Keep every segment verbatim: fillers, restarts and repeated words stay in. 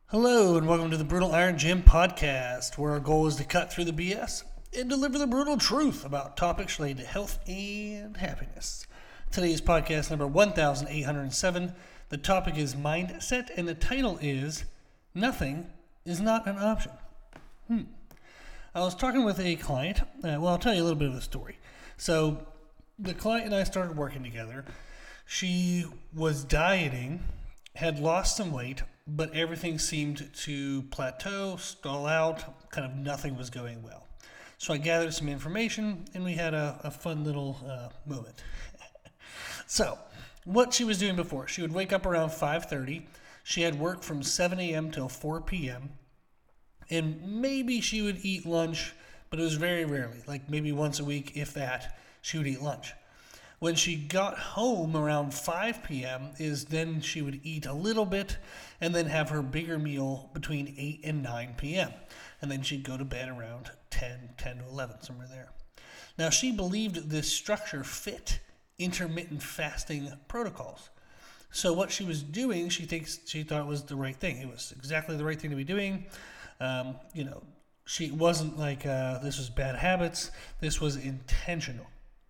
Hello, and welcome to the Brutal Iron Gym podcast, where our goal is to cut through the B S and deliver the brutal truth about topics related to health and happiness. Today's podcast number one thousand eight hundred seven. The topic is mindset, and the title is Nothing is Not an Option. Hmm. I was talking with a client. Uh, well, I'll tell you a little bit of the story. So, the client and I started working together. She was dieting, had lost some weight, but everything seemed to plateau, stall out, kind of nothing was going well. So I gathered some information, and we had a, a fun little uh, moment. So, what she was doing before, she would wake up around five thirty. She had work from seven a.m. till four p.m., and maybe she would eat lunch, but it was very rarely, like maybe once a week, if that, she would eat lunch. When she got home around five p.m. is then she would eat a little bit and then have her bigger meal between eight and nine p.m. And then she'd go to bed around ten, ten to eleven, somewhere there. Now, she believed this structure fit intermittent fasting protocols. So what she was doing, she thinks she thought was the right thing. It was exactly the right thing to be doing. Um, you know, she wasn't like uh, this was bad habits. This was intentional.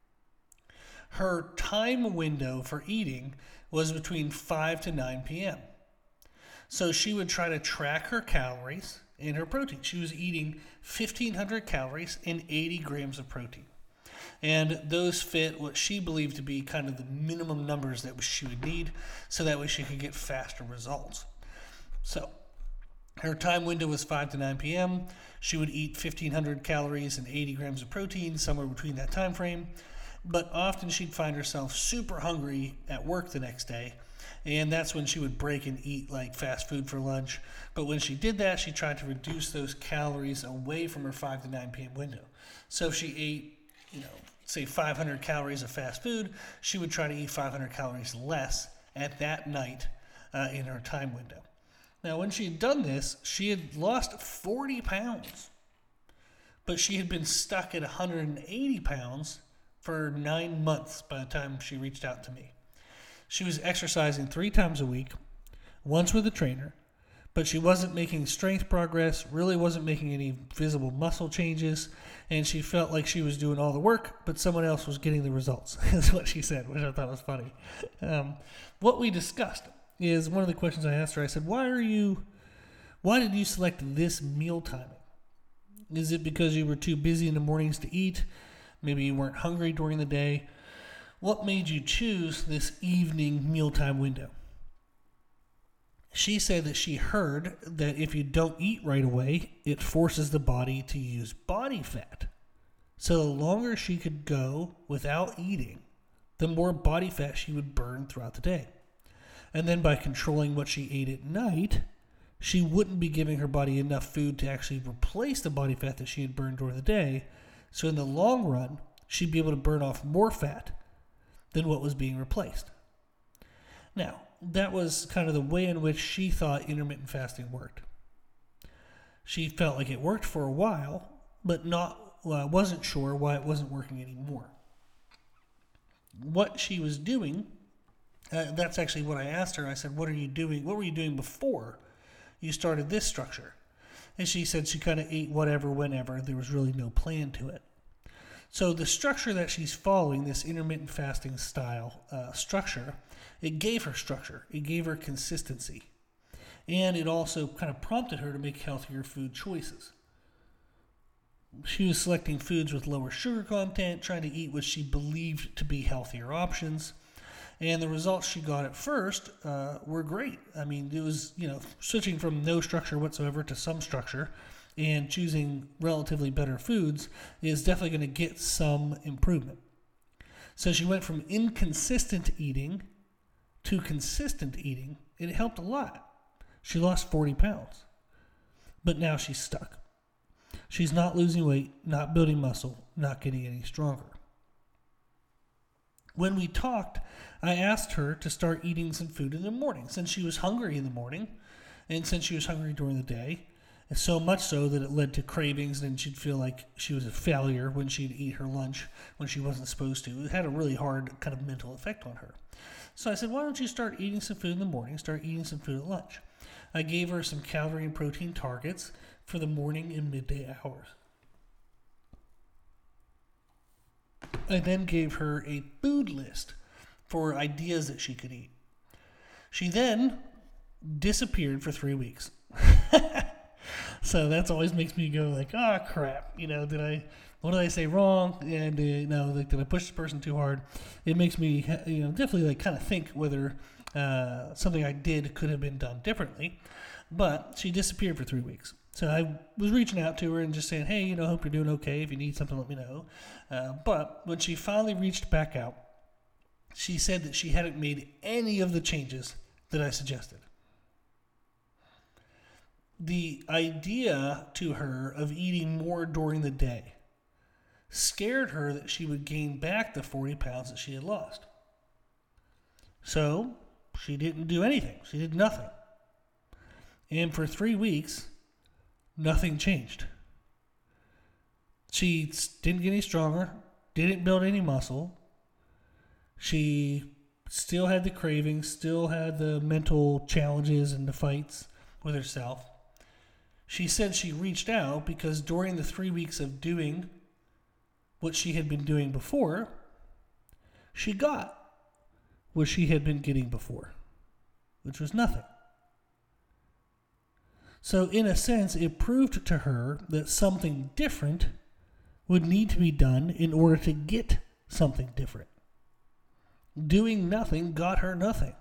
Her time window for eating was between five to nine p.m. So she would try to track her calories and her protein. She was eating fifteen hundred calories and eighty grams of protein. And those fit what she believed to be kind of the minimum numbers that she would need, so that way she could get faster results. So her time window was five to nine p.m. She would eat fifteen hundred calories and eighty grams of protein, somewhere between that time frame. But often she'd find herself super hungry at work the next day, and that's when she would break and eat like fast food for lunch. But when she did that, she tried to reduce those calories away from her five to nine p.m. window. So if she ate, you know, say five hundred calories of fast food, she would try to eat five hundred calories less at that night uh, in her time window. Now, when she had done this, she had lost forty pounds, but she had been stuck at one hundred eighty pounds for nine months by the time she reached out to me. She was exercising three times a week, once with a trainer, but she wasn't making strength progress, really wasn't making any visible muscle changes, and she felt like she was doing all the work, but someone else was getting the results, is what she said, which I thought was funny. Um, what we discussed is one of the questions I asked her. I said, why are you, why did you select this meal timing? Is it because you were too busy in the mornings to eat? Maybe you weren't hungry during the day. What made you choose this evening mealtime window? She said that she heard that if you don't eat right away, it forces the body to use body fat. So the longer she could go without eating, the more body fat she would burn throughout the day. And then by controlling what she ate at night, she wouldn't be giving her body enough food to actually replace the body fat that she had burned during the day. So in the long run, she'd be able to burn off more fat than what was being replaced. Now, that was kind of the way in which she thought intermittent fasting worked. She felt like it worked for a while, but not well, wasn't sure why it wasn't working anymore. What she was doing, uh, that's actually what I asked her. I said, what are you doing? What were you doing before you started this structure? And she said she kind of ate whatever, whenever. There was really no plan to it. So the structure that she's following, this intermittent fasting style uh, structure, it gave her structure. It gave her consistency. And it also kind of prompted her to make healthier food choices. She was selecting foods with lower sugar content, trying to eat what she believed to be healthier options. And the results she got at first uh, were great. I mean, it was, you know, switching from no structure whatsoever to some structure and choosing relatively better foods is definitely going to get some improvement. So she went from inconsistent eating to consistent eating, and it helped a lot. She lost forty pounds, but now she's stuck. She's not losing weight, not building muscle, not getting any stronger. When we talked, I asked her to start eating some food in the morning, since she was hungry in the morning, and since she was hungry during the day, and so much so that it led to cravings, and she'd feel like she was a failure when she'd eat her lunch when she wasn't supposed to. It had a really hard kind of mental effect on her. So I said, why don't you start eating some food in the morning, start eating some food at lunch? I gave her some calorie and protein targets for the morning and midday hours. I then gave her a food list for ideas that she could eat. She then disappeared for three weeks. So that always makes me go like, ah, oh, crap. You know, did I, what did I say wrong? And, uh, you know, like, did I push the person too hard? It makes me, you know, definitely like kind of think whether uh, something I did could have been done differently. But she disappeared for three weeks. So I was reaching out to her and just saying, hey, you know, hope you're doing okay. If you need something, let me know. Uh, but when she finally reached back out, she said that she hadn't made any of the changes that I suggested. The idea to her of eating more during the day scared her that she would gain back the forty pounds that she had lost. So she didn't do anything. She did nothing. And for three weeks, nothing changed. She didn't get any stronger, didn't build any muscle. She still had the cravings, still had the mental challenges and the fights with herself. She said she reached out because during the three weeks of doing what she had been doing before, she got what she had been getting before, which was nothing. So in a sense, it proved to her that something different would need to be done in order to get something different. Doing nothing got her nothing.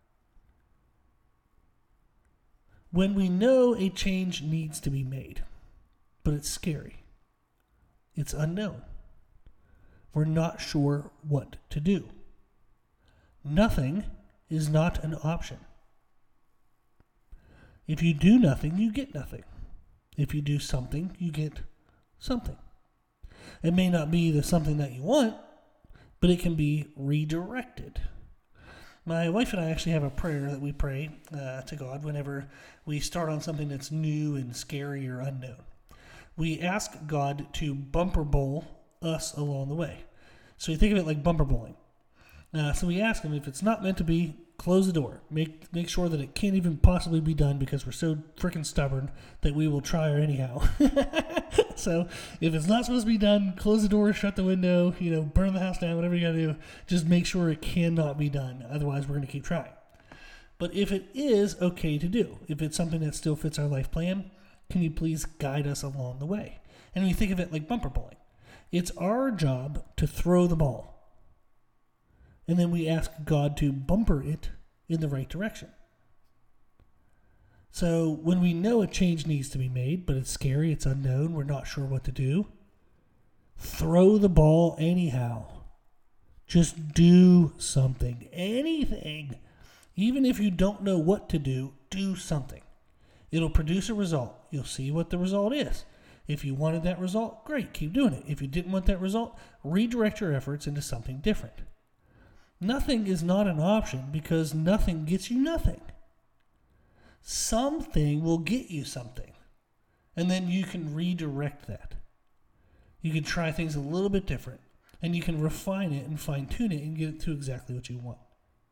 When we know a change needs to be made, but it's scary, it's unknown, we're not sure what to do. Nothing is not an option. If you do nothing, you get nothing. If you do something, you get something. It may not be the something that you want, but it can be redirected. My wife and I actually have a prayer that we pray uh, to God whenever we start on something that's new and scary or unknown. We ask God to bumper bowl us along the way. So you think of it like bumper bowling. Uh, so we ask him, if it's not meant to be, close the door. Make make sure that it can't even possibly be done because we're so freaking stubborn that we will try her anyhow. So if it's not supposed to be done, close the door, shut the window, you know, burn the house down, whatever you got to do. Just make sure it cannot be done. Otherwise, we're going to keep trying. But if it is okay to do, if it's something that still fits our life plan, can you please guide us along the way? And we think of it like bumper bowling. It's our job to throw the ball. And then we ask God to bumper it in the right direction. So when we know a change needs to be made, but it's scary, it's unknown, we're not sure what to do, throw the ball anyhow. Just do something, anything. Even if you don't know what to do, do something. It'll produce a result. You'll see what the result is. If you wanted that result, great, keep doing it. If you didn't want that result, redirect your efforts into something different. Nothing is not an option because nothing gets you nothing. Something will get you something. And then you can redirect that. You can try things a little bit different. And you can refine it and fine tune it and get it to exactly what you want.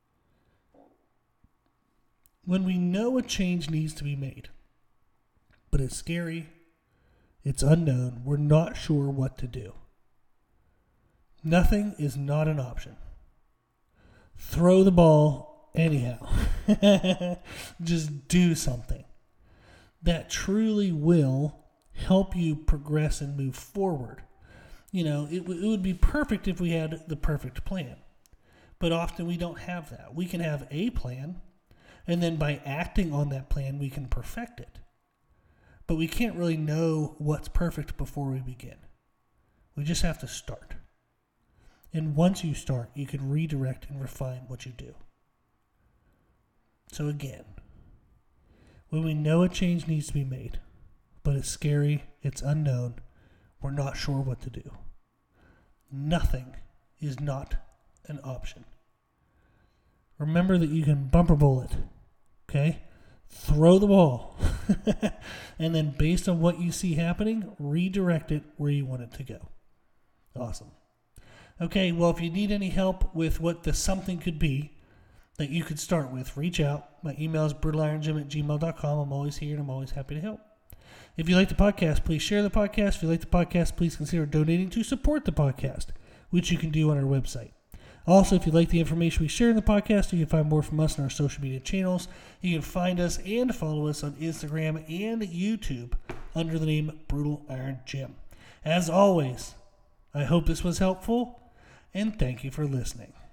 When we know a change needs to be made, but it's scary, it's unknown, we're not sure what to do. Nothing is not an option. Throw the ball anyhow. Just do something that truly will help you progress and move forward. You know, it, w- it would be perfect if we had the perfect plan. But often we don't have that. We can have a plan, and then by acting on that plan, we can perfect it. But we can't really know what's perfect before we begin. We just have to start. And once you start, you can redirect and refine what you do. So again, when we know a change needs to be made, but it's scary, it's unknown, we're not sure what to do. Nothing is not an option. Remember that you can bumper bowl it, okay? Throw the ball. And then based on what you see happening, redirect it where you want it to go. Awesome. Okay, well, if you need any help with what the something could be, that you could start with, reach out. My email is brutal iron gym at gmail dot com. I'm always here and I'm always happy to help. If you like the podcast, please share the podcast. If you like the podcast, please consider donating to support the podcast, which you can do on our website. Also, if you like the information we share in the podcast, you can find more from us on our social media channels. You can find us and follow us on Instagram and YouTube under the name Brutal Iron Gym. As always, I hope this was helpful, and thank you for listening.